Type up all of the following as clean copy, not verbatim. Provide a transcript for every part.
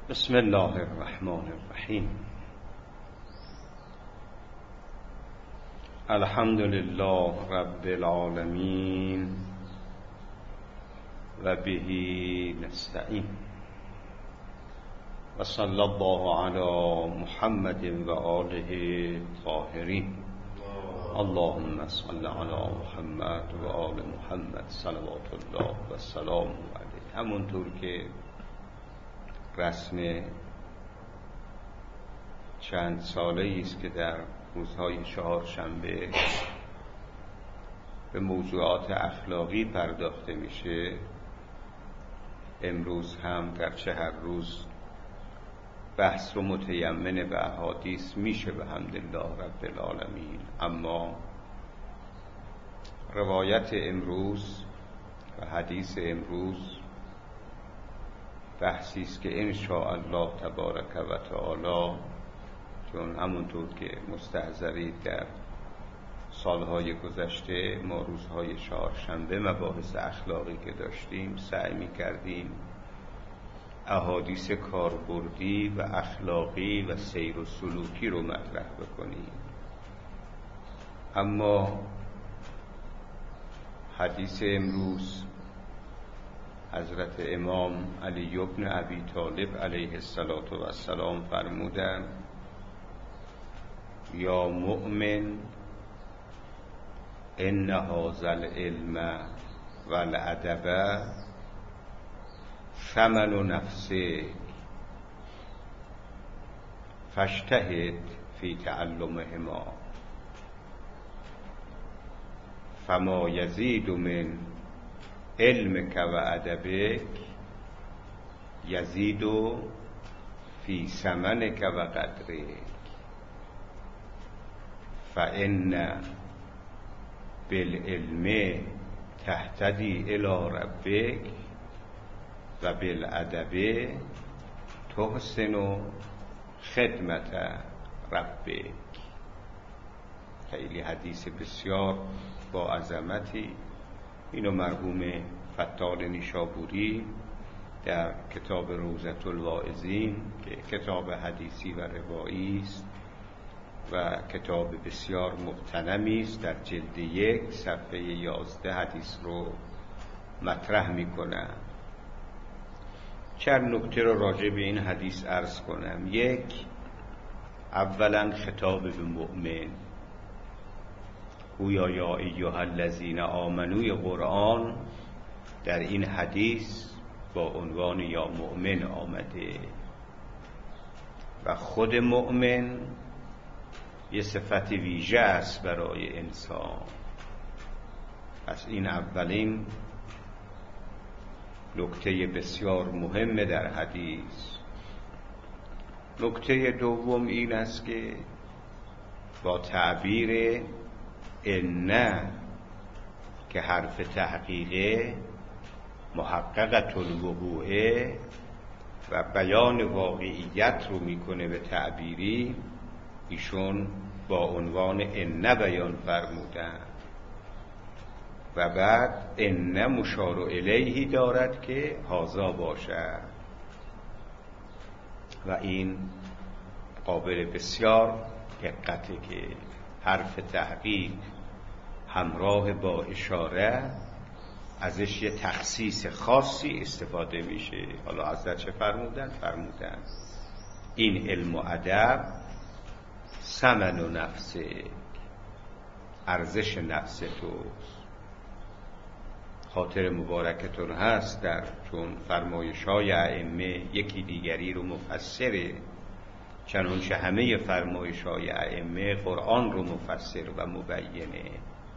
بسم الله الرحمن الرحیم. الحمد لله رب العالمین و به نستعین و صلی الله علی محمد و آله الطاهرین. اللهم صل علی محمد و آل محمد صلوات الله و سلام علیه. همونطور که رسم چند ساله‌ای است که در روزهای چهارشنبه به موضوعات اخلاقی پرداخته میشه، امروز هم گرچه هر روز بحث و متیمن به احادیث میشه به حمدالله رب العالمین، اما روایت امروز و حدیث امروز بحثی است که ان شاء الله تبارک و تعالی، چون همونطور که مستحضرید در سالهای گذشته ما روزهای چهارشنبه مباحث اخلاقی که داشتیم سعی می‌کردیم احادیث کاربردی و اخلاقی و سیر و سلوکی رو مطرح بکنیم، اما حدیث امروز حضرت امام علی بن ابی طالب علیه السلام فرمودند: یا مؤمن ان هذا العلم والادب ثمن نفسک فاجتهد فی تعلمهما فما یزید من علمک و ادبک یزید فی ثمنک و قدرک فان بالعلم تهتدی الی ربک و بالادب تحسن خدمت ربک. خیلی حدیث بسیار با عظمتی. اینو مرحوم فتال نیشابوری در کتاب روضة الواعظین که کتاب حدیثی و روایی است و کتاب بسیار مغتنمی است، در جلد 1 صفحه 11 حدیث رو مطرح میکنم. چند نکته رو راجع به این حدیث عرض کنم. یک، اولا خطاب به مؤمن، گویا یا ایها الذین آمنوی قرآن در این حدیث با عنوان یا مؤمن آمده و خود مؤمن یه صفت ویژه است برای انسان. پس این اولین نکته بسیار مهمه در حدیث. نکته دوم این است که با تعبیر ان که حرف تحقیقه محققة الوقوع و بیان واقعیت رو میکنه به تعبیری، ایشون با عنوان ان بیان فرمودن و بعد ان مشار الیه دارد که هذا باشد و این قابل بسیار دقته که حرف تحقیق همراه با اشاره ازش یه تخصیص خاصی استفاده میشه. حالا حضرت چه فرمودن؟ فرمودن این علم و ادب ثمن و نفسه، ارزش نفس توست. خاطر مبارکتون هست در چون فرمایش‌های ائمه یکی دیگری رو مفسره، چنانچه همه فرمایش‌های ائمه قرآن رو مفسر و مبینه.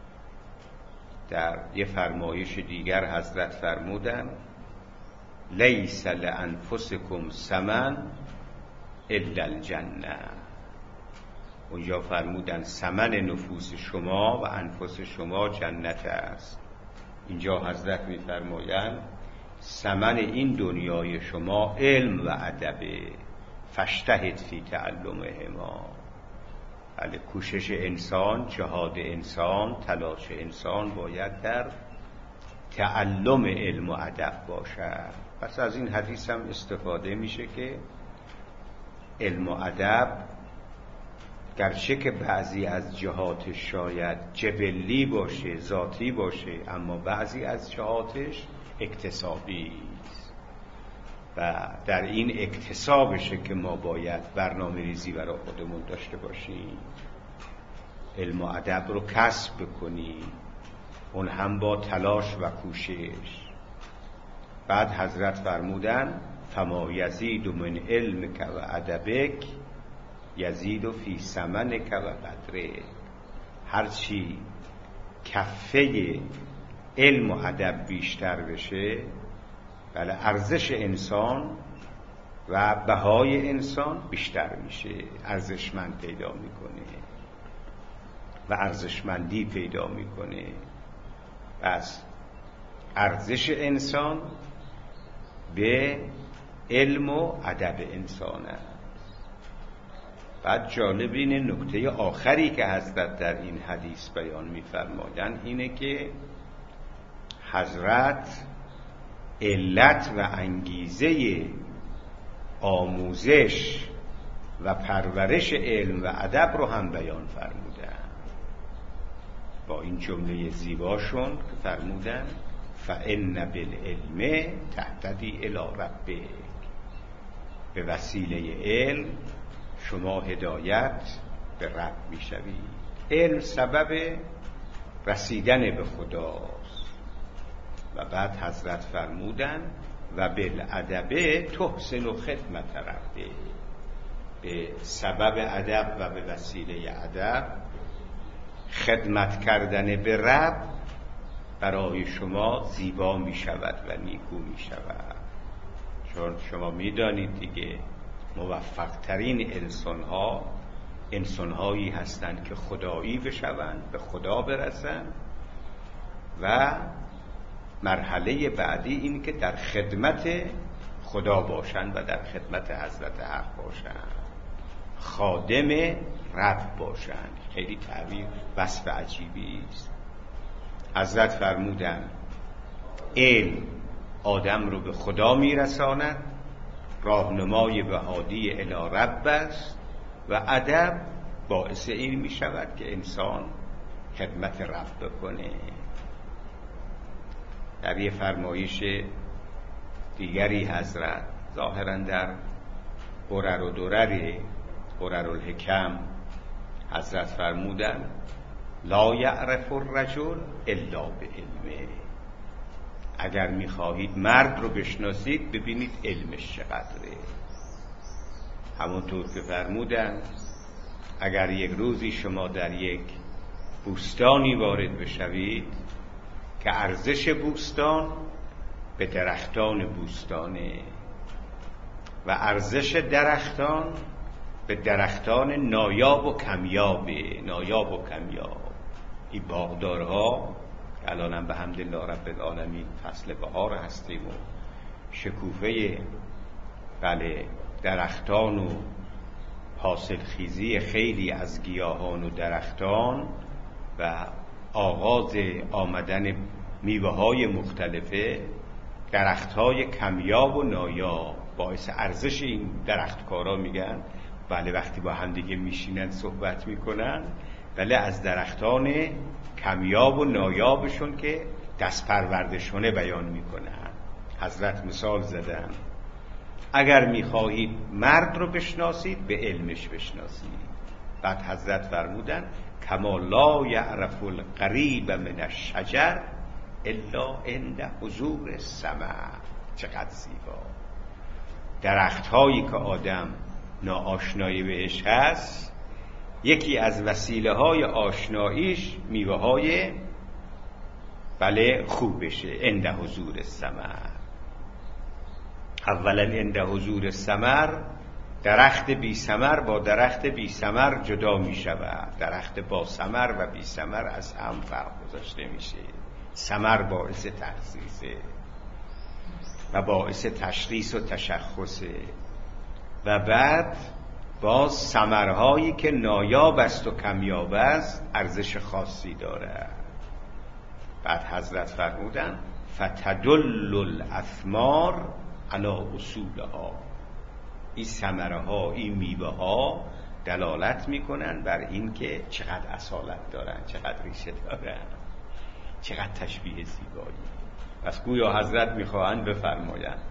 در یه فرمایش دیگر حضرت فرمودن لیس لانفسکم ثمن الا الجنه. اونجا فرمودن ثمن نفوس شما و انفس شما جنت است. اینجا حضرت می‌فرمایند ثمن این دنیای شما علم و ادب، فاجتهد فی تعلمهما. بله، کوشش انسان، جهاد انسان، تلاش انسان باید در تعلم علم و ادب باشد. پس از این حدیث هم استفاده میشه که علم و ادب گرچه که بعضی از جهاتش شاید جبلی باشه، ذاتی باشه، اما بعضی از جهاتش اکتسابی است و در این اکتسابشه که ما باید برنامه ریزی برای خودمون داشته باشیم، علم و ادب رو کسب بکنیم، اون هم با تلاش و کوشش. بعد حضرت فرمودن فما یزید من علمک و ادبک یزید فی ثمنک و قدرک، هرچی کفه علم و ادب بیشتر بشه، بله، ارزش انسان و بهای انسان بیشتر میشه، ارزشمند پیدا میکنه و ارزشمندی پیدا میکنه. پس ارزش انسان به علم و ادب انسان است. بعد جالب این نکته آخری که حضرت در این حدیث بیان می‌فرمایند اینه که حضرت علت و انگیزه آموزش و پرورش علم و ادب رو هم بیان فرمودن با این جمله زیباشون که فرمودن فإن بالعلم تهتدی الی ربک، به وسیله علم شما هدایت به رب میشوید. علم سبب رسیدن به خداست. و بعد حضرت فرمودن و بالادب تحسن خدمت ربک، به سبب ادب و به وسیله ادب خدمت کردن به رب برای شما زیبا می شود و نیکو می شود. چون شما می دانید دیگه موفق ترین انسان هایی هستند که خدایی بشوند، به خدا برسند، و مرحله بعدی این که در خدمت خدا باشند و در خدمت حضرت حق باشند، خادم رب باشند. خیلی تعبیر وصف عجیبی است. حضرت فرمودند علم آدم رو به خدا میرساند، راهنمای به هادی الی رب است، و ادب باعث این می شود که انسان خدمت رب بکنه. در یه فرمایش دیگری حضرت ظاهراً در قرر و درر الحکم حضرت فرمودن لا یعرف الرجل الا بعلمه، اگر میخواهید مرد رو بشناسید ببینید علمش چقدره. همونطور که فرمودن اگر یک روزی شما در یک بوستانی وارد بشوید که ارزش بوستان به درختان بوستانه و ارزش درختان به درختان نایاب و کمیابه. نایاب و کمیاب این باغدارها که الان هم به حمدالله رب العالمین فصل بهار هستیم و شکوفه بله درختان و حاصل خیزی خیلی از گیاهان و درختان و آغاز آمدن میوه های مختلفه، درخت های کمیاب و نایاب باعث ارزش این درختکارا میگن. بله وقتی با هم دیگه میشینن صحبت میکنن، بله از درختان کمیاب و نایابشون که دست پروردشونه بیان میکنن. حضرت مثال زدن اگر میخواهید مرد رو بشناسید به علمش بشناسید. بعد حضرت فرمودن کما لا یعرف القریب من الشجر الا عند حضور الثمر. چقدر زیبا. درخت هایی که آدم ناآشنایی بهش هست، یکی از وسیله های آشناییش میوه های بله خوبشه. عند حضور الثمر، اولا عند حضور الثمر درخت بی ثمر با درخت بی ثمر جدا می شود. درخت با ثمر و بی ثمر از هم فرق گذاشته میشه. ثمر باعث تخصیصه و باعث تشخیص و تشخصه، و بعد باز ثمرهایی که نایاب است و کمیاب است ارزش خاصی داره. بعد حضرت فرمودن فتدل الاثمار علا اصولها. این ثمره ها، این میوه ها دلالت میکنن بر این که چقدر اصالت دارن، چقدر ریشه دارن، چقدر تشبیه زیبایی. پس گویا حضرت میخواهند بفرمایند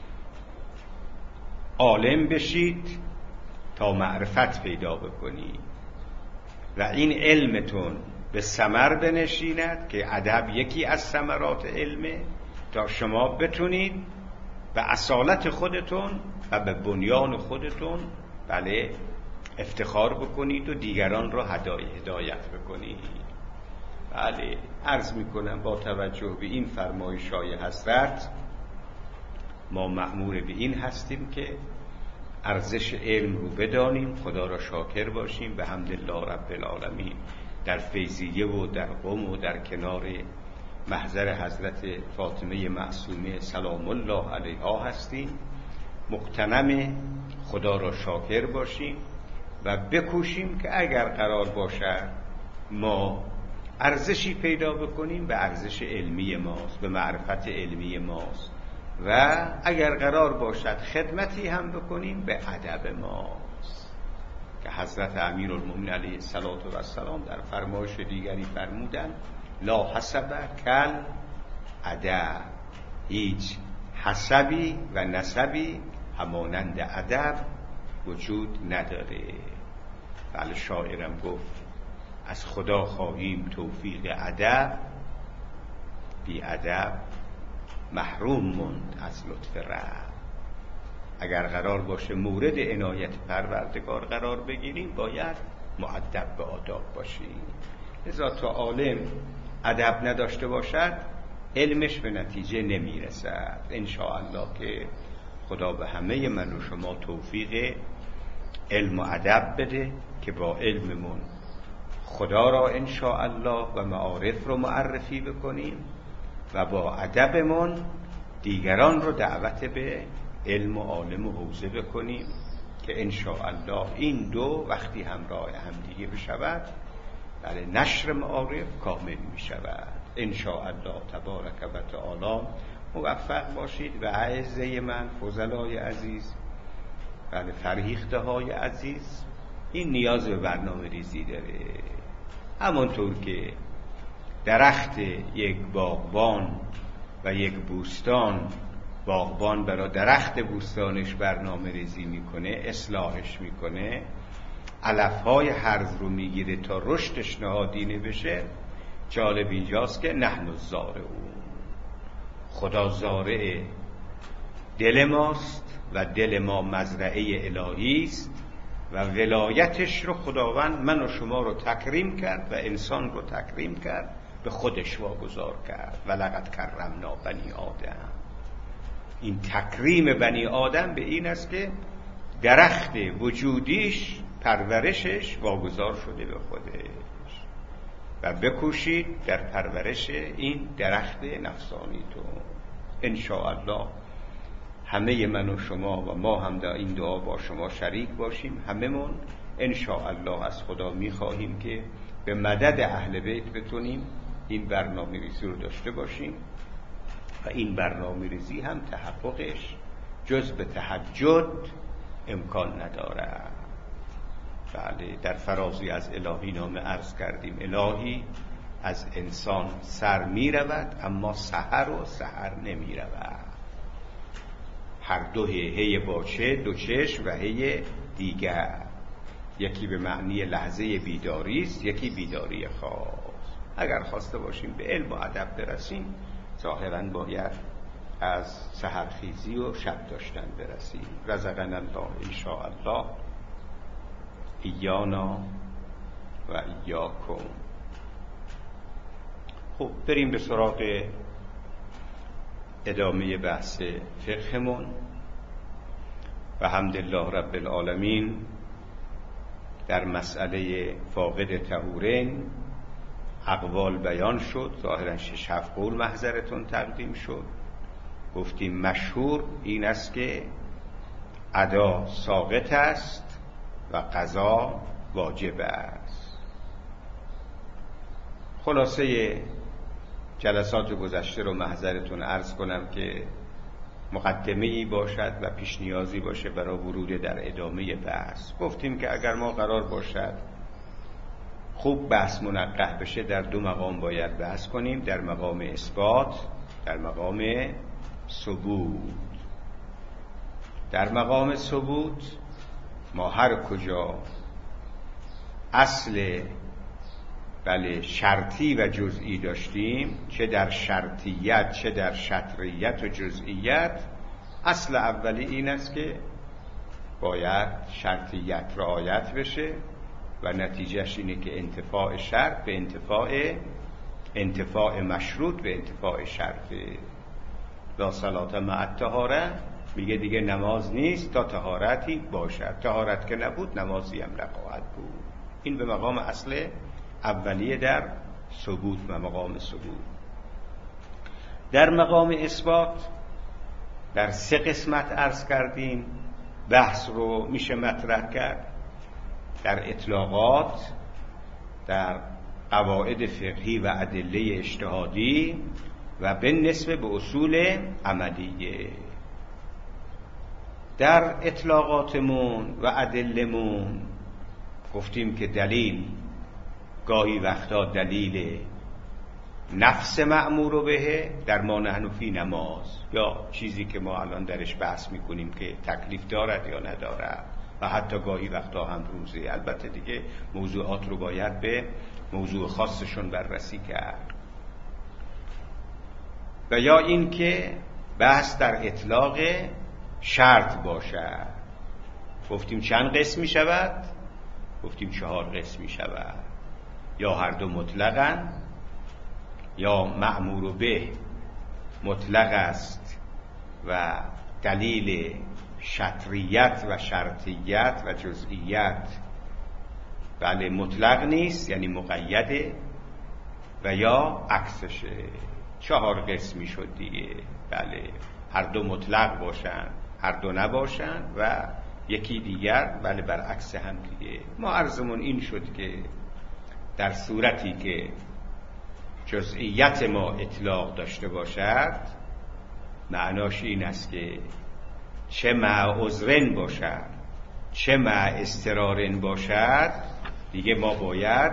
عالم بشید تا معرفت پیدا بکنید و این علمتون به ثمر بنشیند، که ادب یکی از ثمرات علمه، تا شما بتونید به اصالت خودتون و به بنیان خودتون بله افتخار بکنید و دیگران را هدایت بکنید. بله عرض میکنم با توجه به این فرمایش‌های حضرت ما مأمور به این هستیم که ارزش علم رو بدانیم، خدا را شاکر باشیم، به حمد الله رب العالمین در فیضیه و در قم و در کنار محضر حضرت فاطمه معصومه سلام الله علیها هستیم. مغتنم خدا را شاکر باشیم و بکوشیم که اگر قرار باشد ما ارزشی پیدا بکنیم به ارزش علمی ماست، به معرفت علمی ماست، و اگر قرار باشد خدمتی هم بکنیم به ادب ماست، که حضرت امیرالمومنین علیه السلام در فرمایش دیگری فرمودند لا حسب کل ادب، هیچ حسبی و نسبی همانند ادب وجود نداره. بله شاعرم گفت از خدا خواهیم توفیق ادب، بی ادب محروم موند از لطف رب. اگر قرار باشه مورد عنایت پروردگار قرار بگیریم باید مؤدب به آداب باشیم. لذا تا عالم ادب نداشته باشد علمش به نتیجه نمیرسد. انشاءالله که خدا به همه من و شما توفیق علم و ادب بده که با علممون خدا را انشاءالله و معارف رو معرفی بکنیم و با ادبمون دیگران رو دعوت به علم و عالم و حوزه بکنیم، که انشاءالله این دو وقتی همراه هم دیگه بشود بله نشر معارف کامل می شود. انشاءالله تبارک و تعالی موفق باشید و اعزه من، فضلای عزیز، بله فرهیخته های عزیز، این نیاز به برنامه ریزی داره. همانطور که درخت یک باغبان و یک بوستان، باغبان برای درخت بوستانش برنامه ریزی میکنه، اصلاحش میکنه، علفهای هرز رو میگیره تا رشدش نهادینه بشه. جالب اینجاست که نحن الزارعون، خدا زارع دل ماست و دل ما مزرعه الهی است و ولایتش رو خداوند من و شما رو تکریم کرد و انسان رو تکریم کرد، به خودش واگذار کرد. ولقد کرمنا بنی آدم. این تکریم بنی آدم به این است که درخت وجودیش، پرورشش واگذار شده به خودش و بکوشید در پرورش این درخت نفسانیتون. انشاءالله همه من و شما و ما هم در این دعا با شما شریک باشیم. هممون انشاءالله از خدا میخواهیم که به مدد اهل بیت بتونیم این برنامه ریزی رو داشته باشیم و این برنامه ریزی هم تحققش جز به تهجد امکان نداره. بله در فرازی از الهی نامه عرض کردیم الهی از انسان سر می رود اما سحر و سحر نمی رود. هر دو هی باچه دو چشم و هی دیگر، یکی به معنی لحظه بیداری است، یکی بیداری خاص. اگر خواسته باشیم به علم و ادب برسیم ظاهراً باید از سحرخیزی و شب داشتن برسیم. رزقنا الله انشاءالله ایانا و ایاکم. خب بریم به سراغ ادامه بحث فقهمون. و حمدالله رب العالمین در مسئله فاقد طهورین اقوال بیان شد. ظاهرا 6-7 قول محضرتون تقدیم شد. گفتیم مشهور این است که ادا ساقط است و قضا واجب است. خلاصه جلسات گذشته رو محضرتون عرض کنم که مقدمه‌ای باشد و پیش نیازی باشه برای ورود در ادامه بحث. گفتیم که اگر ما قرار باشد خوب بحث منقح بشه در دو مقام باید بحث کنیم، در مقام اثبات، در مقام ثبوت. در مقام ثبوت ما هر کجا اصل شرطی و جزئی داشتیم، چه در شرطیت چه در شطریت و جزئیت، اصل اولی این است که باید شرطیت رعایت بشه و نتیجهش اینه که انتفاع شرط به انتفاع مشروط به انتفاع شرط. لا صلاة مع الطهارة میگه دیگه نماز نیست تا طهارتی باشد، طهارت که نبود نمازی هم نخواهد بود. این به مقام اصل اولیه در ثبوت و مقام ثبوت. در مقام اثبات در 3 قسمت عرض کردیم بحث رو میشه مطرح کرد: در اطلاقات، در قواعد فقهی و ادله اجتهادی و بالنسبه به اصول عملیه. در اطلاقاتمون و ادلمون گفتیم که دلیل گاهی وقتا دلیل نفس مأمور به در ما نحن فی نماز، یا چیزی که ما الان درش بحث میکنیم که تکلیف دارد یا ندارد، و حتی گاهی وقتا هم روزه. البته دیگه موضوعات رو باید به موضوع خاصشون بررسی کرد. و یا این که بحث در اطلاق شرط باشد. گفتیم چند قسم می شود؟ گفتیم 4 قسم می شود. یا هر دو مطلقاً، یا مأمور به مطلق است و دلیل شطریت و شرطیت و جزئیت مطلق نیست، یعنی مقیده، و یا عکسشه. 4 قسمی شد دیگه. هر دو مطلق باشن، هر دو نباشن، و یکی دیگر برعکس هم دیگه. ما عرضمون این شد که در صورتی که جزئیت ما اطلاق داشته باشد، معناش این است که چه مع عذرن باشد چه مع اضطرارن باشد، دیگه ما باید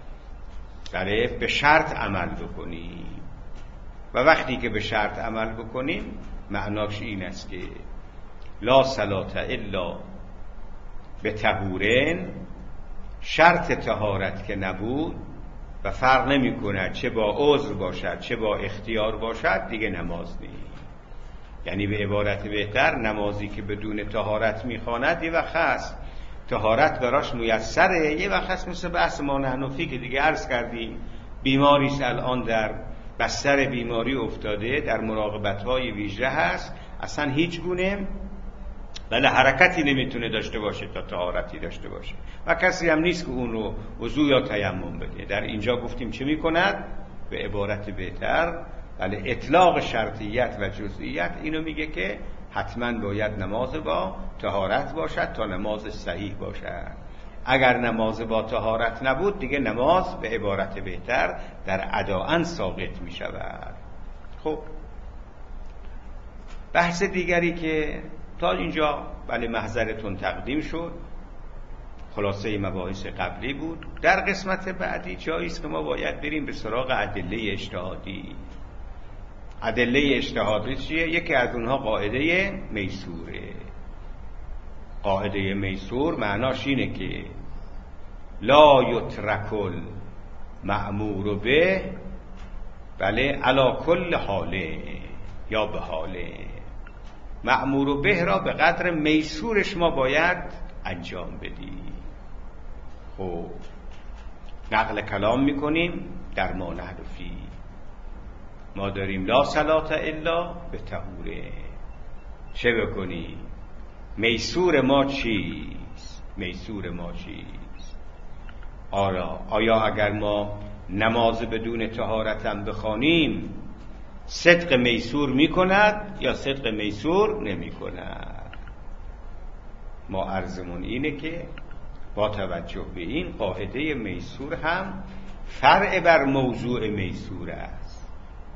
به شرط عمل بکنیم. و وقتی که به شرط عمل بکنیم معناش این است که لا صلاة الا به طهورن، شرط طهارت که نبود و فرق نمی کند چه با عذر باشد چه با اختیار باشد، دیگه نماز نیست. یعنی به عبارت بهتر، نمازی که بدون طهارت میخواند یه وقت هست طهارت براش میسره، یه وقت هست مثل بحث ما نحنفی که دیگه عرض کردیم، بیماریست الان در بستر بیماری افتاده، در مراقبت‌های ویژه هست، اصلا هیچ گونه حرکتی نمیتونه داشته باشه تا طهارتی داشته باشه، و کسی هم نیست که اون رو وضو یا تیمم بده. در اینجا گفتیم چه میکند؟ به عبارت بهتر اطلاق شرطیت و جزئیت اینو میگه که حتما باید نماز با طهارت باشد تا نماز صحیح باشد. اگر نماز با طهارت نبود دیگه نماز به عبارت بهتر در اداءً ساقط میشود. خب بحث دیگری که تا اینجا محضرتون تقدیم شد خلاصه مباحث قبلی بود. در قسمت بعدی جایی است که ما باید بریم به سراغ ادله اجتهادی. ادله اجتهادی چیه؟ یکی از اونها قاعده میسوره. قاعده میسور معناش اینه که لا یترک المأمور به علی کل حاله یا به حاله. مأمور به را به قدر میسورش ما باید انجام بدیم. خب نقل کلام میکنیم در ما نحن فی، ما داریم لا صلاة الا به طهوره. چه بکنیم؟ میسور ما چیست؟ میسور ما چیست؟ آیا اگر ما نماز بدون طهارتم بخوانیم صدق میسور میکند یا صدق میسور نمیکند؟ ما عرضمون اینه که با توجه به این قاعده میسور هم فرع بر موضوع میسور است.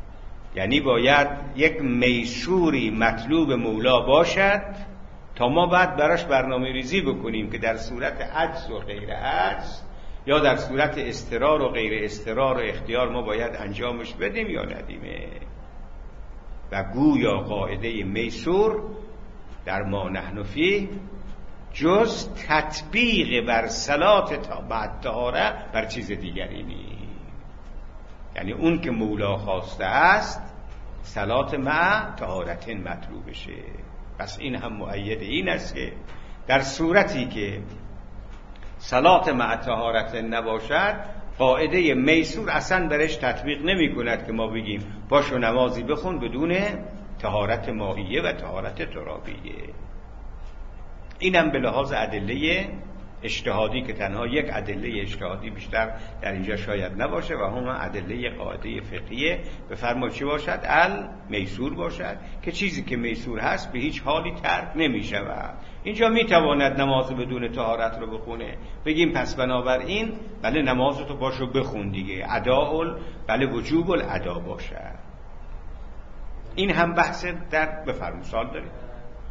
یعنی باید یک میسوری مطلوب مولا باشد تا ما بعد براش برنامه ریزی بکنیم که در صورت عجز و غیر عجز یا در صورت اضطرار و غیر اضطرار و اختیار ما باید انجامش بدیم یا ندیمه. و گویا قاعده میسور در ما نحن فیه جز تطبیق بر صلات بعد طهاره بر چیز دیگری نیست. یعنی اون که مولا خواسته است صلات مع طهارت مطلوبشه. پس این هم مؤید این است که در صورتی که صلات مع طهارت نباشد قاعده میسور اصلا برش تطبیق نمی کند که ما بگیم باشو نمازی بخون بدون طهارت مائیه و طهارت ترابیه. اینم به لحاظ ادله اجتهادی که تنها یک ادله اجتهادی بیشتر در اینجا شاید نباشه و هم ادله قاعده فقهیه. بفرمایید چی باشد؟ میسور باشد که چیزی که میسور هست به هیچ حالی ترک نمی شود. اینجا می تواند نماز بدون طهارت رو بخونه، بگیم پس بنابراین بله نمازتو باشو بخون دیگه، اداء بله وجوب الادا باشد. این هم بحث در بفرمایید سوال دارید؟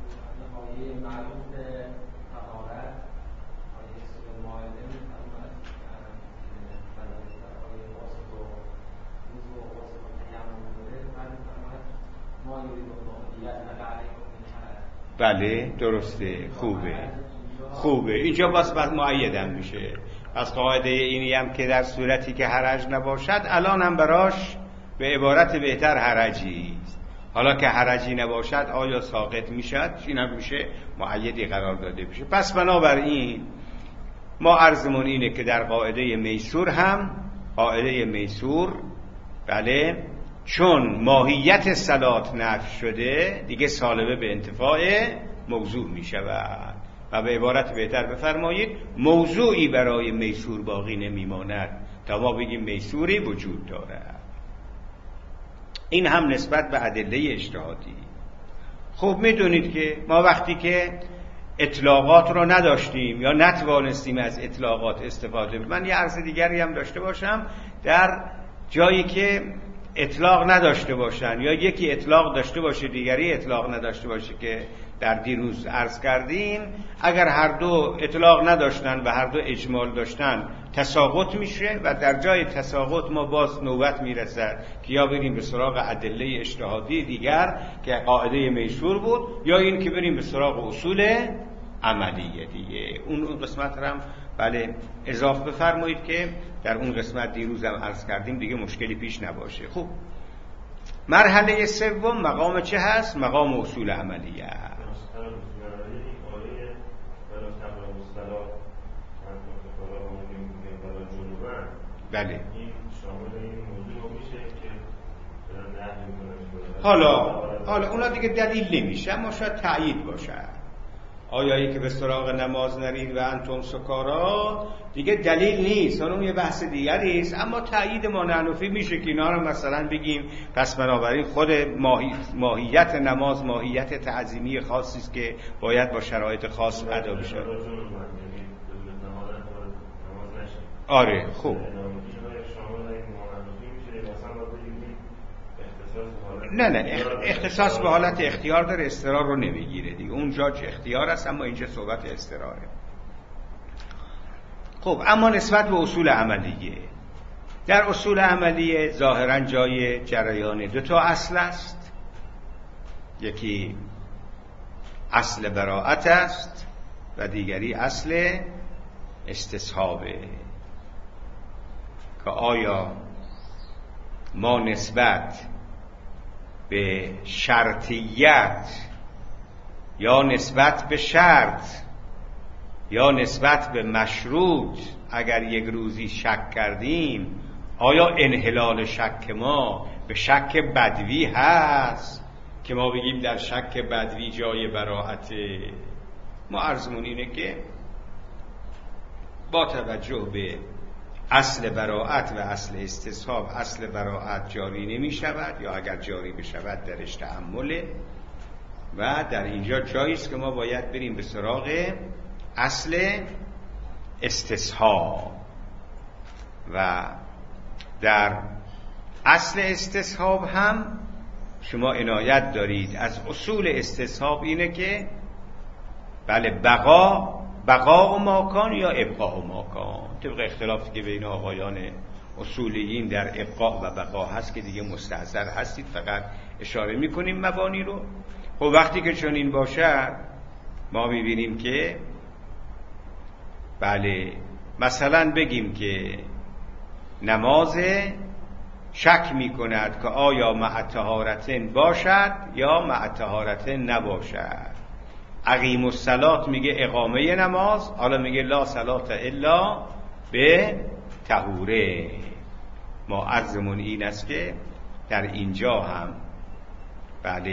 بله درسته، خوبه اینجا بس مؤیدم میشه. پس قاعده اینی هم که در صورتی که حرج نباشد الان هم براش به عبارت بهتر حرجی است. حالا که حرجی نباشد آیا ساقط میشد؟ این هم میشه مؤیدی قرار داده بشه. پس بنابراین ما عرضمون اینه که در قاعده میسور هم قاعده میسور بله چون ماهیت صلات نفی شده دیگه سالبه به انتفاع موضوع می شود و به عبارت بهتر بفرمایید موضوعی برای میسور باقی نمی ماند تا ما بگیم میسوری وجود دارد. این هم نسبت به ادله اجتهادی. خب می دونید که ما وقتی که اطلاقات رو نداشتیم یا نتوانستیم از اطلاقات استفاده کنیم، من یه عرض دیگری هم داشته باشم، در جایی که اطلاق نداشته باشن یا یکی اطلاق داشته باشه دیگری اطلاق نداشته باشه که در دیروز عرض کردیم، اگر هر دو اطلاق نداشتن و هر دو اجمال داشتن تساقط میشه و در جای تساقط ما باز نوبت میرسد که یا بریم به سراغ ادله اجتهادی دیگر که قاعده میسور بود یا این که بریم به سراغ اصول عملیه دیگه. اون قسمت هم بله اضافه بفرمایید که در اون قسمت دیروز هم عرض کردیم دیگه مشکلی پیش نباشه. خب مرحله سوم مقام چه هست؟ مقام اصول عملیه. بله حالا اونا دیگه دلیل نمیشه اما شاید تأیید باشه. آیایی که به سراغ نماز نرید و انتم سکارا دیگه دلیل نیست، اون یه بحث دیگری است، اما تأیید ما نحنفی میشه که اینا رو مثلا بگیم پس بنابراین خود ماهیت نماز ماهیت تعظیمی خاصی است که باید با شرایط خاص ادا بشه. آره خوب نه اختصاص به حالت اختیار داره، استقرار رو نمیگیره دیگه. اونجا اختیار است اما اینجا صحبت استقراره. خب اما نسبت به اصول عملیه، در اصول عملیه ظاهرا جای جریان دو تا اصل است. یکی اصل براءت است و دیگری اصل استصحابه که آیا ما نسبت به شرطیت یا نسبت به شرط یا نسبت به مشروط اگر یک روزی شک کردیم آیا انحلال شک ما به شک بدوی هست که ما بگیم در شک بدوی جای براءته؟ ما عرضمون اینه که با توجه به اصل براءت و اصل استصحاب اصل براءت جاری نمی شود یا اگر جاری بشود درش تأمله و در اینجا جاییست که ما باید بریم به سراغ اصل استصحاب و در اصل استصحاب هم شما عنایت دارید از اصول استصحاب اینه که بله بقا و ماکان یا ابقاء و ماکان، طبق اختلافی که بین آقایان اصولیین در ابقاء و بقا هست که دیگه مستحضر هستید، فقط اشاره میکنیم مبانی رو. خب وقتی که چنین باشد ما میبینیم که بله مثلا بگیم که نماز شک میکند که آیا مع طهارتن باشد یا مع طهارتن نباشد. اقیم الصلاة میگه اقامه نماز، حالا میگه لا صلاة الا به طهوره. ما عرضمون این است که در اینجا هم بله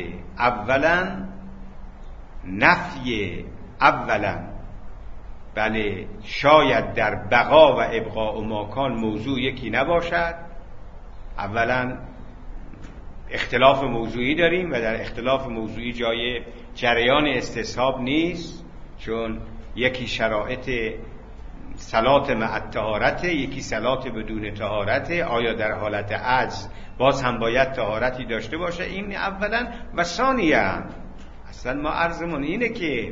اولا بله شاید در بقا و ابقاء و ماکان موضوع یکی نباشد. اولا اختلاف موضوعی داریم و در اختلاف موضوعی جای جریان استصحاب نیست، چون یکی شرایط صلات مع طهارت، یکی صلات بدون طهارت. آیا در حالت عجز باز هم باید طهارتی داشته باشه؟ این اولا. و ثانیا اصلا ما عرضمون اینه که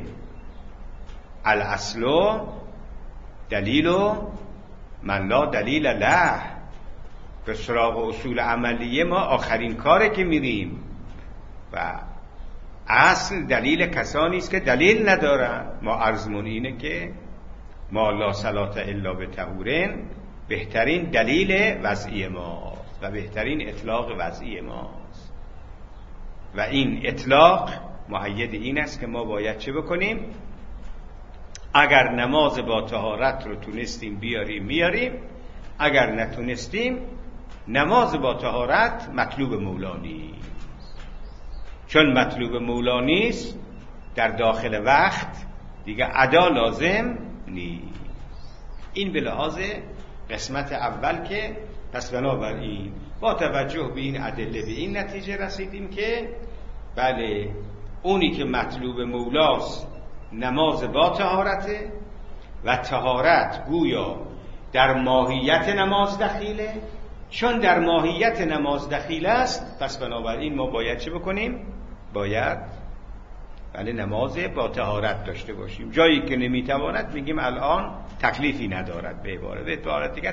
الاصل دلیل من لا دلیل له. به سراغ اصول عملیه ما آخرین کاره که میریم و اصل دلیل کسانی است که دلیل ندارن. ما عرضمون اینه که ما لا صلاة الا به طهورن بهترین دلیل وضعی ماست و بهترین اطلاق وضعی ماست و این اطلاق مؤید این است که ما باید چه بکنیم؟ اگر نماز با طهارت رو تونستیم بیاریم میاریم، اگر نتونستیم نماز با طهارت مطلوب مولا نیست. چون مطلوب مولا نیست در داخل وقت دیگه ادا لازم نیست. این به لحاظ قسمت اول که پس بنابراین با توجه به این ادله به این نتیجه رسیدیم که بله اونی که مطلوب مولاست نماز با طهارته و طهارت گویا در ماهیت نماز دخیله. چون در ماهیت نماز دخیل است پس بنابراین ما باید چه بکنیم؟ باید بله نماز با طهارت داشته باشیم. جایی که نمیتواند میگیم الان تکلیفی ندارد. به عبارت دیگر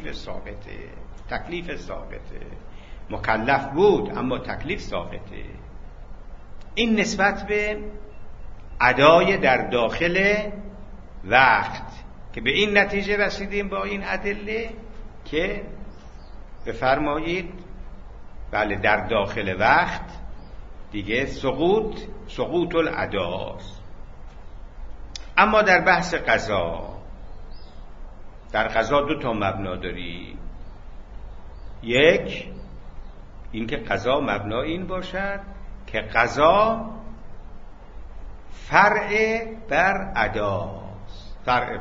تکلیف ساقطه. مکلف بود اما تکلیف ساقطه. این نسبت به ادای در داخل وقت که به این نتیجه رسیدیم با این ادله که بفرمایید بله در داخل وقت دیگه سقوط الاداست. اما در بحث قضا، در قضا دو تا مبنا داری. یک این که قضا مبنا این باشد که قضا فرع بر اداست.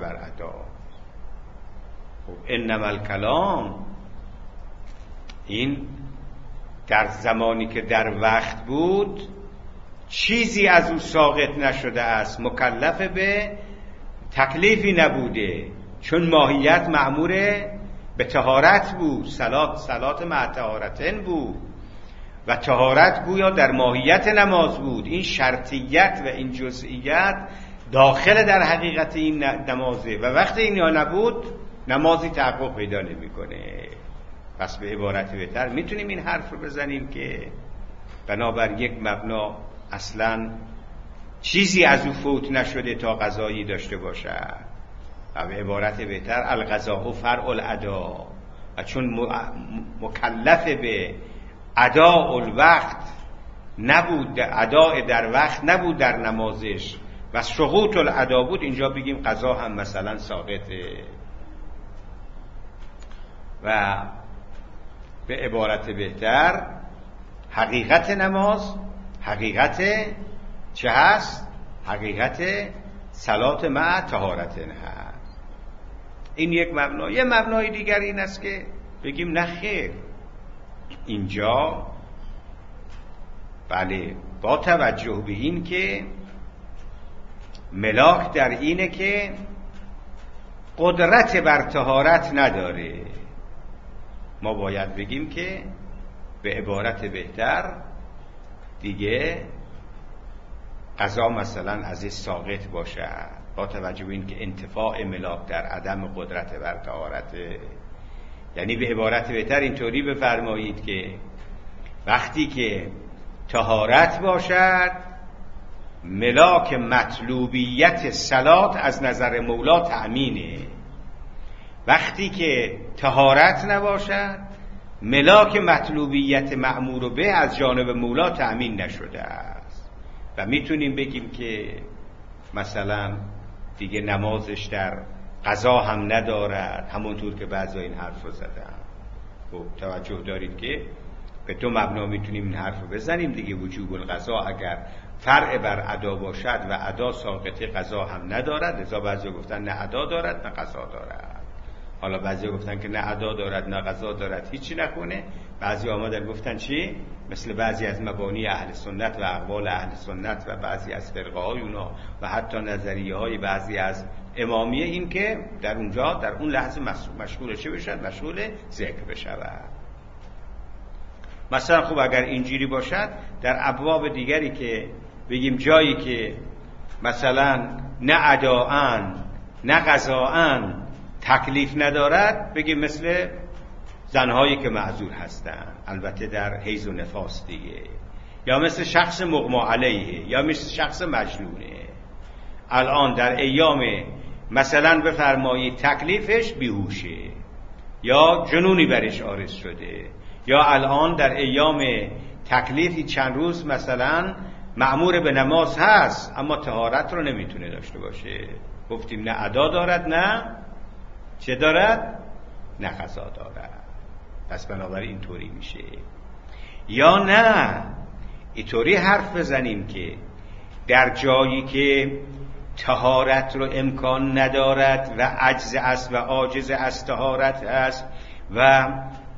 خب انما الکلام این در زمانی که در وقت بود چیزی از او ساقط نشده است، مکلف به تکلیفی نبوده، چون ماهیت مأمور به طهارت بود. صلات مع طهارتن بود و طهارت گویا در ماهیت نماز بود. این شرطیت و این جزئیت داخل در حقیقت این نمازه و وقتی اینها نبود نمازی تحقق پیدا نمی‌کنه. پس به عبارت بهتر میتونیم این حرف رو بزنیم که بنابر یک مبنا اصلا چیزی از او فوت نشده تا قضایی داشته باشد و به عبارت بهتر القضاء فرع الادا. و چون مکلف به اداء الوقت نبود، اداء در وقت نبود در نمازش و سقوط الادا بود، اینجا بگیم قضا هم مثلا ساقطه. و به عبارت بهتر حقیقت نماز حقیقت چه هست؟ حقیقت صلات مع طهارتن هست. این یک مبنا. یه مبنای دیگر این است که بگیم نه خیر، اینجا بله با توجه به این که ملاک در اینه که قدرت بر طهارت نداره، ما باید بگیم که به عبارت بهتر دیگه قضا مثلا ازش ساقط باشد، با توجه به این که انتفاع ملاک در عدم قدرت بر طهارته. یعنی به عبارت بهتر اینطوری بفرمایید که وقتی که طهارت باشد ملاک مطلوبیت صلات از نظر مولا تأمینه، وقتی که طهارت نباشد ملاک مطلوبیت مأمور به از جانب مولا تأمین نشده است. و میتونیم بگیم که مثلا دیگه نمازش در قضا هم ندارد، همونطور که بعضی این حرف رو زدن. خب توجه دارید که به دو مبنا میتونیم این حرف رو بزنیم دیگه. وجوب القضا اگر فرع بر ادا باشد و ادا ساقطه قضا هم ندارد، لذا بعضی گفتن نه ادا دارد نه قضا دارد. حالا بعضی گفتن که نه ادا دارد نه قضا دارد، هیچی نکنه. بعضی آمدن گفتن چی؟ مثل بعضی از مبانی اهل سنت و اقوال اهل سنت و بعضی از فرقه های اونا و حتی نظریه های بعضی از امامیه، این که در اونجا در اون لحظه مشغول چه بشد؟ مشغول ذکر بشود. مثلا خب اگر اینجوری باشد در ابواب دیگری که بگیم جایی که مثلا نه اداءن نه قضاءن تکلیف ندارد، بگیم مثل زنهایی که معذور هستند، البته در حیض و نفاس دیگه، یا مثل شخص مغمى علیه، یا مثل شخص مجنونه. الان در ایام مثلا بفرمایید تکلیفش بیهوشه یا جنونی برش عارض شده، یا الان در ایام تکلیفی چند روز مثلا مأمور به نماز هست اما طهارت رو نمیتونه داشته باشه، گفتیم نه ادا دارد نه چه دارد؟ نه قضا دارد. پس بنابراین اینطوری میشه. یا نه اینطوری حرف بزنیم که در جایی که طهارت رو امکان ندارد و عجز است و عاجز از طهارت است و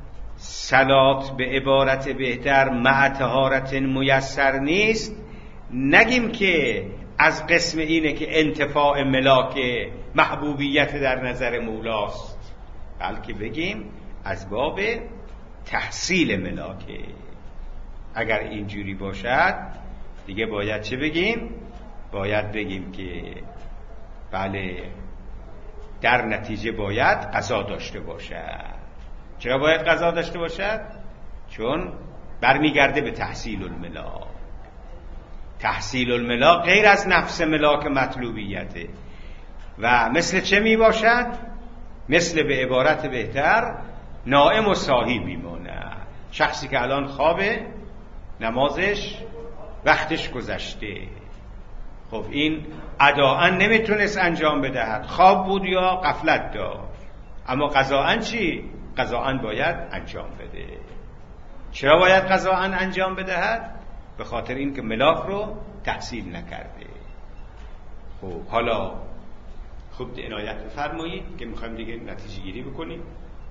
صلات به عبارت بهتر مع طهارت میسر نیست، نگیم که از قسم اینه که انتفاع ملاک محبوبیت در نظر مولاست، بلکه بگیم از باب تحصیل ملاکه. اگر اینجوری باشد دیگه باید چه بگیم؟ باید بگیم که بله در نتیجه باید قضا داشته باشد. چرا باید قضا داشته باشد؟ چون برمیگرده به تحصیل الملاک. تحصیل الملاک غیر از نفس ملاک مطلوبیته و مثل چه می باشد؟ مثل به عبارت بهتر نائم و صاحی میمونه. شخصی که الان خوابه، نمازش وقتش گذشته، خب این اداءن نمیتونست انجام بدهد، خواب بود یا غفلت داشت، اما قضاءن چی؟ قضاءن باید انجام بده. چرا باید قضاءن انجام بدهد؟ به خاطر این که ملاک رو تحصیل نکرده. خب حالا خوب عنایت بفرمایید که میخوایم دیگه نتیجه گیری بکنیم.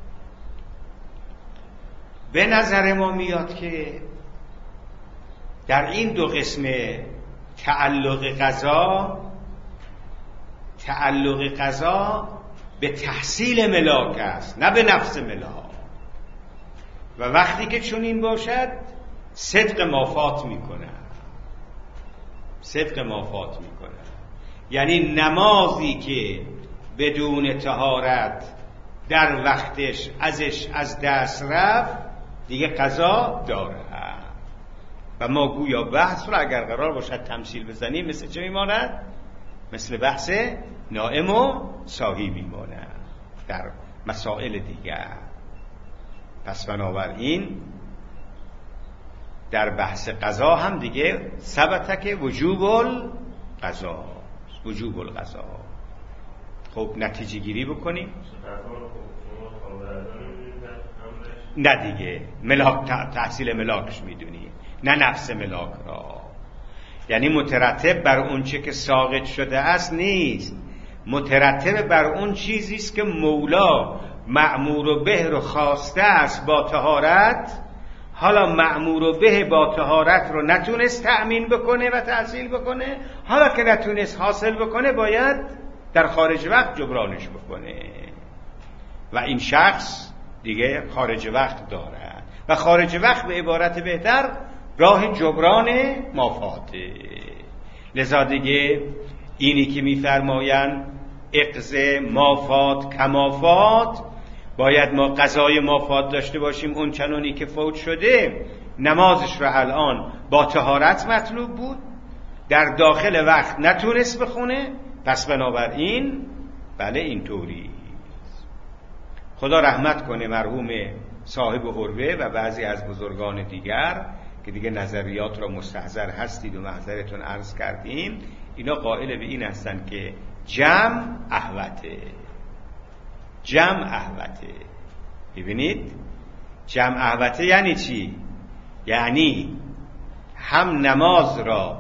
به نظر ما میاد که در این دو قسم تعلق قضا به تحصیل ملاک است نه به نفس ملاک، و وقتی که چنین باشد صدق مافات میکنه. یعنی نمازی که بدون طهارت در وقتش ازش از دست رفت دیگه قضا داره. و ما گویا بحث رو اگر قرار باشد تمثیل بزنیم مثل چه میماند؟ مثل بحث نائم و صاحی میماند در مسائل دیگر. پس بنابراین در بحث قضا هم دیگه ثبت که وجوب القضا. خب نتیجه گیری بکنیم. نه دیگه ملاک تحصیل ملاکش میدونی، نه نفس ملاک را. یعنی مترتب بر اون چه که ساقط شده است نیست، مترتب بر اون چیزی است که مولا مأمور به رو خواسته است با طهارت. حالا مأمور به با طهارت رو نتونست تأمین بکنه و تحصیل بکنه، حالا که نتونست حاصل بکنه باید در خارج وقت جبرانش بکنه و این شخص دیگه خارج وقت دارد. و خارج وقت به عبارت بهتر راه جبران مافاته. لذا دیگه اینی که میفرمایند اقض مافات کمافات، باید ما قضای مافات داشته باشیم اون چنانی که فوت شده. نمازش رو الان با طهارت مطلوب بود، در داخل وقت نتونست بخونه، پس بنابراین بله اینطوری. خدا رحمت کنه مرحوم صاحب عروه و بعضی از بزرگان دیگر که دیگه نظریات را مستحضر هستید و محضرتون عرض کردیم، اینا قائل به این هستن که جمع احوته. جمع احوته. ببینید جمع احوته یعنی چی؟ یعنی هم نماز را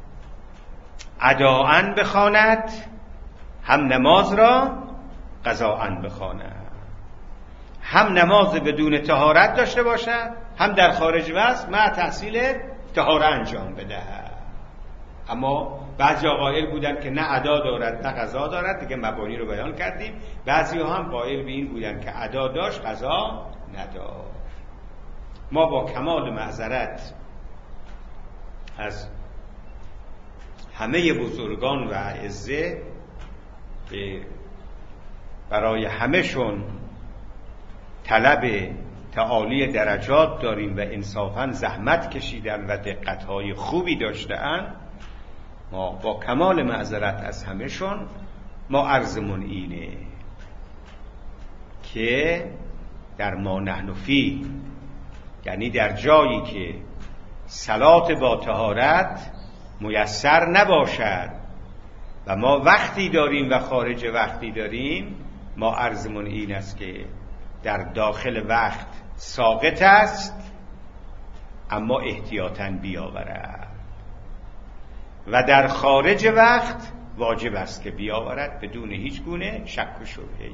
اداءً بخواند، هم نماز را قضاءً بخواند، هم نماز بدون طهارت داشته باشد، هم در خارج وقت مع تحصیل طهاره انجام بدهد. اما بعضی قائل بودن که نه ادا دارد نه قضا دارد، دیگه مبانی رو بیان کردیم. بعضی هم قائل به این بودن که ادا داشت قضا نداشت. ما با کمال معذرت از همه بزرگان و اعزه که برای همهشون طلب تعالی درجات داریم و انصافاً زحمت کشیدن و دقت‌های خوبی داشتن، ما با کمال معذرت از همهشون ما عرضمون اینه که در ما نحن فی، یعنی در جایی که صلات با طهارت میسر نباشد و ما وقتی داریم و خارج وقتی داریم، ما عرضمون این است که در داخل وقت ساقط است اما احتیاطاً بیاورد و در خارج وقت واجب است که بیاورد بدون هیچ گونه شک و شبهه‌ای.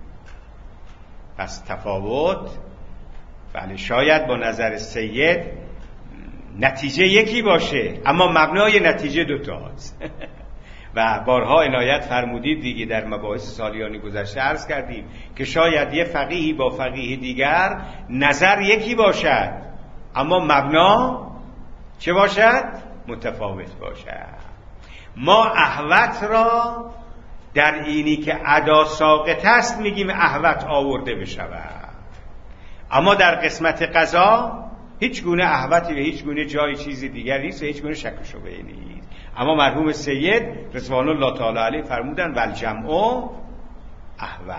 پس تفاوت بله شاید با نظر سید نتیجه یکی باشه اما مبنای نتیجه دوتاست. و بارها عنایت فرمودید دیگه در مباحث سالیانی گذشته عرض کردیم که شاید یه فقیهی با فقیه دیگر نظر یکی باشد اما مبنا چه باشد؟ متفاوت باشد. ما احوت را در اینی که ادا ساقط است میگیم احوت آورده بشود، اما در قسمت قضا هیچ گونه احوتی و هیچ گونه جای چیزی دیگر نیست و هیچ گونه شک و شبهه‌ای نیست. اما مرحوم سید رضوان الله تعالی علیه فرمودن والجمع احوت.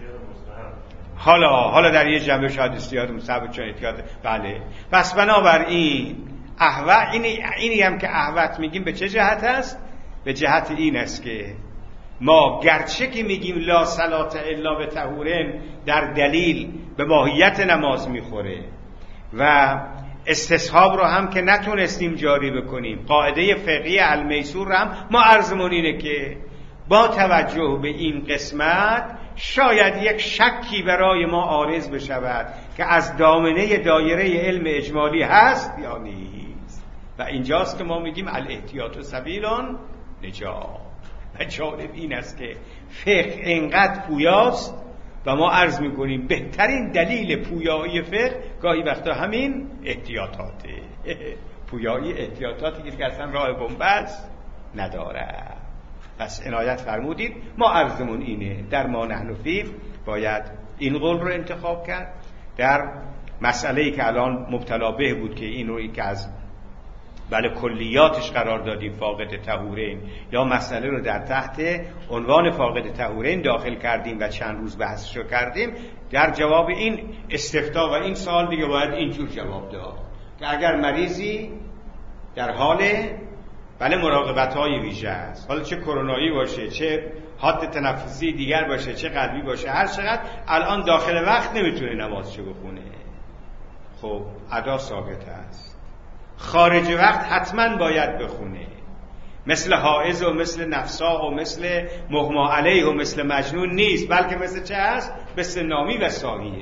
حالا در یه جمع شاید استیاد مصحب چون احتیاط بله. پس بنابراین احوت اینی هم که احوت میگیم به چه جهت است؟ به جهت این است که ما گرچه که میگیم لا صلات الا به طهورن در دلیل به ماهیت نماز میخوره و استصحاب رو هم که نتونستیم جاری بکنیم، قاعده فقهی المیسور رو هم ما عرضمون اینه که با توجه به این قسمت شاید یک شکی برای ما عارض بشود که از دامنه دایره علم اجمالی هست یا نیست و اینجاست که ما میگیم الاحتیاط سبیلون نجات. و جالب این است که فقه اینقدر پویاست و ما عرض میکنیم بهترین دلیل پویایی فقه گاهی وقتا همین احتیاطاته. پویایی احتیاطاتی که اصلا راه بنبست نداره. پس عنایت فرمودید ما عرضمون اینه در ما نحن فی باید این قول رو انتخاب کرد. در مسئله‌ای که الان مبتلا به بود که این رو که از بله کلیاتش قرار دادیم فاقد طهورین، یا مسئله رو در تحت عنوان فاقد طهورین داخل کردیم و چند روز بحثش رو کردیم، در جواب این استفتاء و این سوال دیگه باید اینجور جواب داد که اگر مریضی در حال بله مراقبت‌های ویژه است، حالا چه کرونایی باشه چه حاد تنفسی دیگر باشه چه قلبی باشه هر چقدر، الان داخل وقت نمیتونه نمازشو بخونه، خب ادا ثابت است. خارج وقت حتما باید بخونه، مثل حائض و مثل نفسا و مثل مغما علیه و مثل مجنون نیست، بلکه مثل چه هست؟ مثل نامی و ساهیه.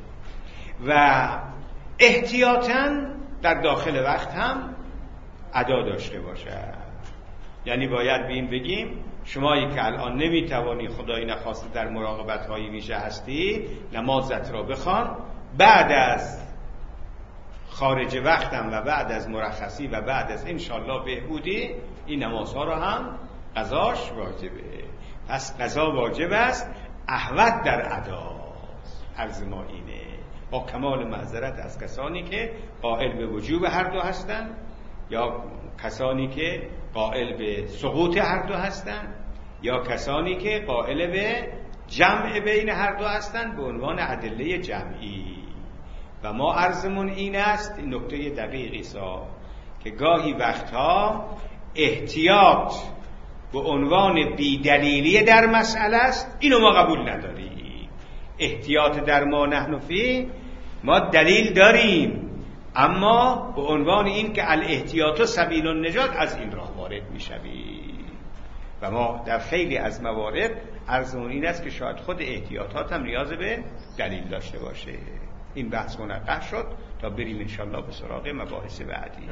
و احتیاطاً در داخل وقت هم ادا داشته باشه. یعنی باید به این بگیم شمایی که الان نمیتوانی خدای نخواسته در مراقبت های ویژه هستی، نمازت را بخوان، بعد از خارج وقتم و بعد از مرخصی و بعد از انشالله بهبودی این نمازها را هم قضاش واجبه. پس قضا واجب است، احوط در اداست. عرض ما اینه، با کمال معذرت از کسانی که قائل به وجوب هر دو هستند یا کسانی که قائل به سقوط هر دو هستند یا کسانی که قائل به جمع بین هر دو هستند به عنوان ادله جمعی. و ما عرضمون این است، این نکته دقیقی که گاهی وقتها احتیاط به عنوان بیدلیلی در مسئله است، اینو ما قبول نداریم. احتیاط در ما نحن فی، ما دلیل داریم، اما به عنوان این که الاحتیاط سبیل النجات از این راه وارد میشویم. و ما در خیلی از موارد عرضمون این است که شاید خود احتیاطات هم نیاز به دلیل داشته باشه. این بحث منقح شد تا بریم انشالله به سراغ مباحث بعدی.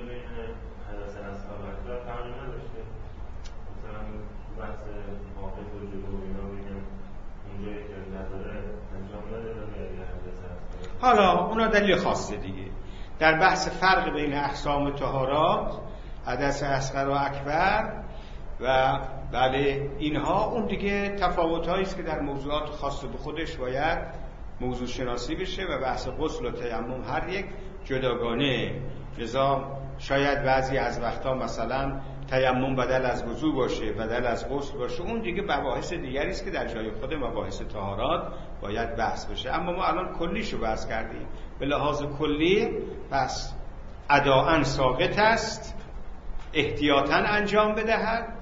حالا اونا دلیل خاصه دیگه. در بحث فرق بین اقسام طهارات، حدث اصغر و اکبر و بله اینها، اون دیگه تفاوت‌هایی است که در موضوعات خاص به خودش باید موضوع شناسی بشه و بحث غسل و تیمم هر یک جداگانه. لذا شاید بعضی از وقتا مثلا تیمم بدل از وضو باشه، بدل از غسل باشه، اون دیگه مباحث دیگری است که در جای خود مباحث طهارات باید بحث بشه. اما ما الان کلیشو بحث کردیم. به لحاظ کلی پس اداءً ثابت است، احتیاطاً انجام بدهد،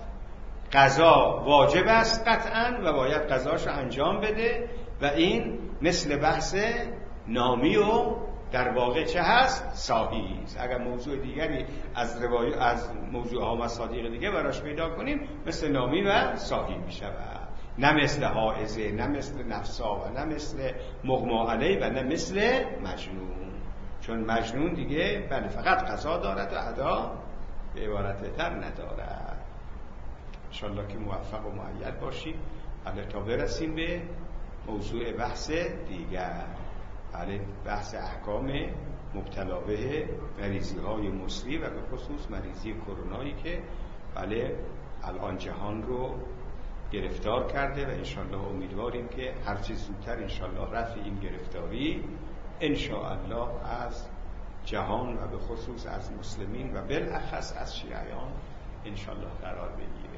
قضا واجب است قطعاً و باید قضاشو انجام بده. و این مثل بحث نامی و در واقع چه هست؟ صحیح است. اگر موضوع دیگری از موضوع ها مصادیق دیگه براش پیدا کنیم، مثل نامی و صحیح می شود، نه مثل حائزه، نه مثل نفسا و نه مثل مغما علیه و نه مثل مجنون. چون مجنون دیگه بله فقط قضا دارد و ادا به عبارت بهتر ندارد. انشالله که موفق و مؤید باشیم بله تا برسیم به موضوع بحث دیگر. بله بحث احکام مبتلا به مریضی های مسری و به خصوص مریضی کرونایی که بله الان جهان رو گرفتار کرده و انشالله امیدواریم که هرچی زودتر انشالله رفع این گرفتاری انشاءالله از جهان و به خصوص از مسلمین و بالاخص از شیعیان انشاءالله قرار بگیره.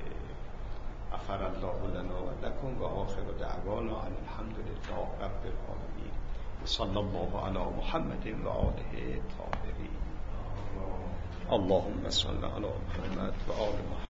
غفر الله لنا و لکم و آخر دعوانا ان الحمد لله رب العالمین و صلی الله علی محمد و آله الطاهرین. اللهم صل علی محمد و آل محمد.